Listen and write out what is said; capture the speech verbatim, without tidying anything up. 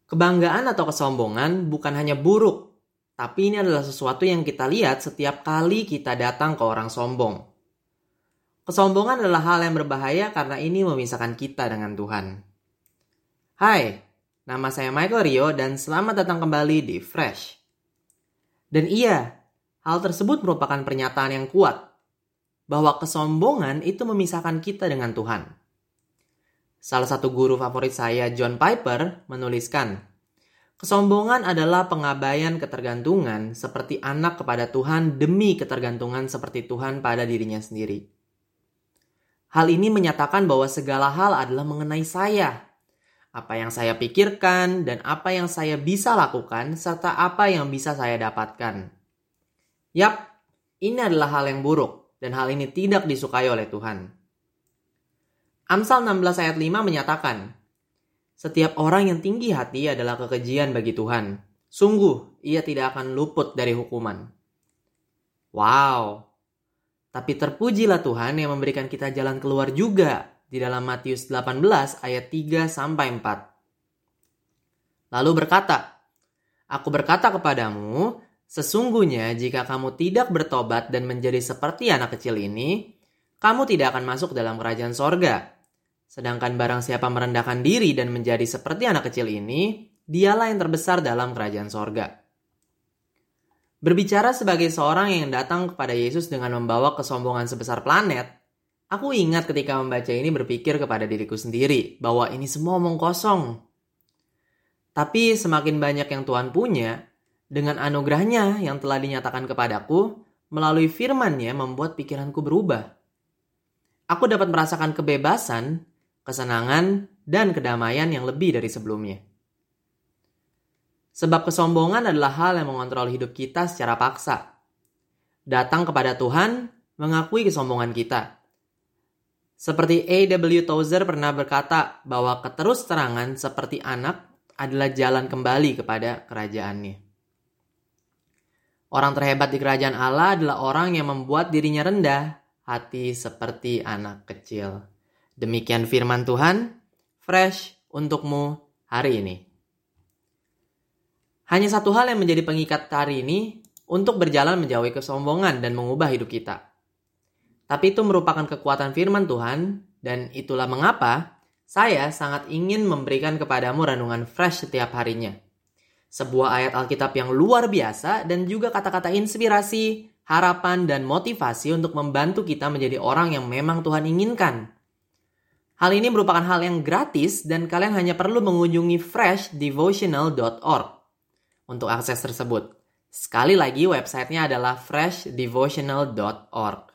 Kebanggaan atau kesombongan bukan hanya buruk, tapi ini adalah sesuatu yang kita lihat setiap kali kita datang ke orang sombong. Kesombongan adalah hal yang berbahaya karena ini memisahkan kita dengan Tuhan. Hai, nama saya Michael Rio dan selamat datang kembali di Fresh. Dan iya, hal tersebut merupakan pernyataan yang kuat, bahwa kesombongan itu memisahkan kita dengan Tuhan. Salah satu guru favorit saya, John Piper, menuliskan, kesombongan adalah pengabaian ketergantungan seperti anak kepada Tuhan demi ketergantungan seperti Tuhan pada dirinya sendiri. Hal ini menyatakan bahwa segala hal adalah mengenai saya. Apa yang saya pikirkan dan apa yang saya bisa lakukan serta apa yang bisa saya dapatkan. Yap, ini adalah hal yang buruk dan hal ini tidak disukai oleh Tuhan. Amsal enam belas ayat lima menyatakan, setiap orang yang tinggi hati adalah kekejian bagi Tuhan. Sungguh, ia tidak akan luput dari hukuman. Wow! Tapi terpujilah Tuhan yang memberikan kita jalan keluar juga di dalam Matius delapan belas ayat tiga sampai empat. Lalu berkata, aku berkata kepadamu, sesungguhnya jika kamu tidak bertobat dan menjadi seperti anak kecil ini, kamu tidak akan masuk dalam kerajaan sorga. Sedangkan barang siapa merendahkan diri dan menjadi seperti anak kecil ini, dialah yang terbesar dalam kerajaan sorga. Berbicara sebagai seorang yang datang kepada Yesus dengan membawa kesombongan sebesar planet, aku ingat ketika membaca ini berpikir kepada diriku sendiri bahwa ini semua omong kosong. Tapi semakin banyak yang Tuhan punya, dengan anugerahnya yang telah dinyatakan kepadaku, melalui firman-Nya membuat pikiranku berubah. Aku dapat merasakan kebebasan, kesenangan, dan kedamaian yang lebih dari sebelumnya. Sebab kesombongan adalah hal yang mengontrol hidup kita secara paksa. Datang kepada Tuhan, mengakui kesombongan kita. Seperti A W Tozer pernah berkata bahwa keterus-terangan seperti anak adalah jalan kembali kepada kerajaannya. Orang terhebat di kerajaan Allah adalah orang yang membuat dirinya rendah, hati seperti anak kecil. Demikian firman Tuhan, fresh untukmu hari ini. Hanya satu hal yang menjadi pengikat hari ini untuk berjalan menjauhi kesombongan dan mengubah hidup kita. Tapi itu merupakan kekuatan firman Tuhan dan itulah mengapa saya sangat ingin memberikan kepadamu renungan fresh setiap harinya. Sebuah ayat Alkitab yang luar biasa dan juga kata-kata inspirasi, harapan, dan motivasi untuk membantu kita menjadi orang yang memang Tuhan inginkan. Hal ini merupakan hal yang gratis dan kalian hanya perlu mengunjungi fresh devotional dot org untuk akses tersebut. Sekali lagi websitenya adalah fresh devotional dot org.